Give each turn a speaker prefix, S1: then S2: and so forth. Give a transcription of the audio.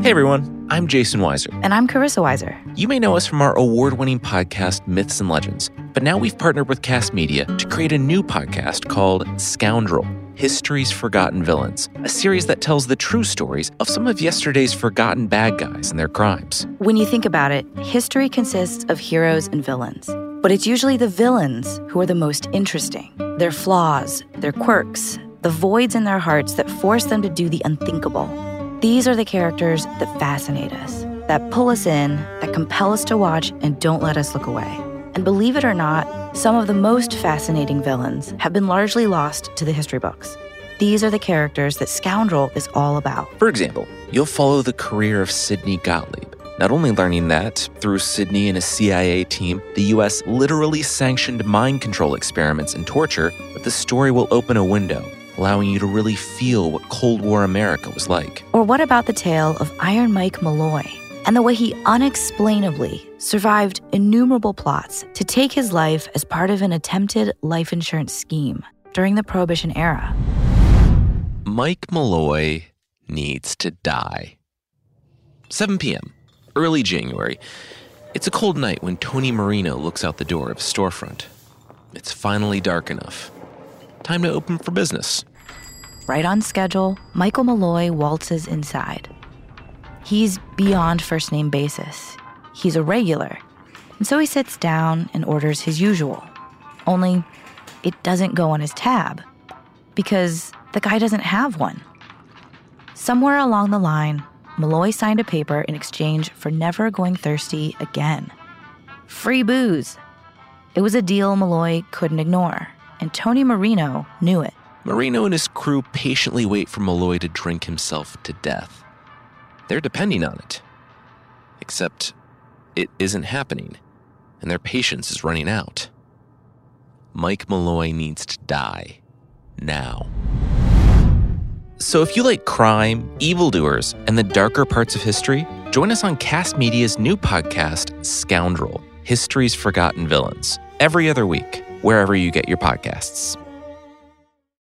S1: Hey everyone, I'm Jason Weiser.
S2: And I'm Carissa Weiser.
S1: You may know us from our award-winning podcast, Myths and Legends, but now we've partnered with Cast Media to create a new podcast called Scoundrel: History's Forgotten Villains, a series that tells the true stories of some of yesterday's forgotten bad guys and their crimes.
S2: When you think about it, history consists of heroes and villains. But it's usually the villains who are the most interesting. Their flaws, their quirks, the voids in their hearts that force them to do the unthinkable. These are the characters that fascinate us, that pull us in, that compel us to watch and don't let us look away. And believe it or not, some of the most fascinating villains have been largely lost to the history books. These are the characters that Scoundrel is all about.
S1: For example, you'll follow the career of Sidney Gottlieb, not only learning that, through Sidney and a CIA team, the U.S. literally sanctioned mind control experiments and torture, but the story will open a window, allowing you to really feel what Cold War America was like.
S2: Or what about the tale of Iron Mike Malloy and the way he unexplainably survived innumerable plots to take his life as part of an attempted life insurance scheme during the Prohibition era?
S1: Mike Malloy needs to die. 7 p.m., early January. It's a cold night when Tony Marino looks out the door of his storefront. It's finally dark enough. Time to open for business.
S2: Right on schedule, Michael Malloy waltzes inside. He's beyond first-name basis. He's a regular. And so he sits down and orders his usual. Only it doesn't go on his tab because the guy doesn't have one. Somewhere along the line, Malloy signed a paper in exchange for never going thirsty again. Free booze. It was a deal Malloy couldn't ignore, and Tony Marino knew it.
S1: Marino and his crew patiently wait for Malloy to drink himself to death. They're depending on it. Except it isn't happening, and their patience is running out. Mike Malloy needs to die. Now. So if you like crime, evildoers, and the darker parts of history, join us on Cast Media's new podcast, Scoundrel: History's Forgotten Villains, every other week, wherever you get your podcasts.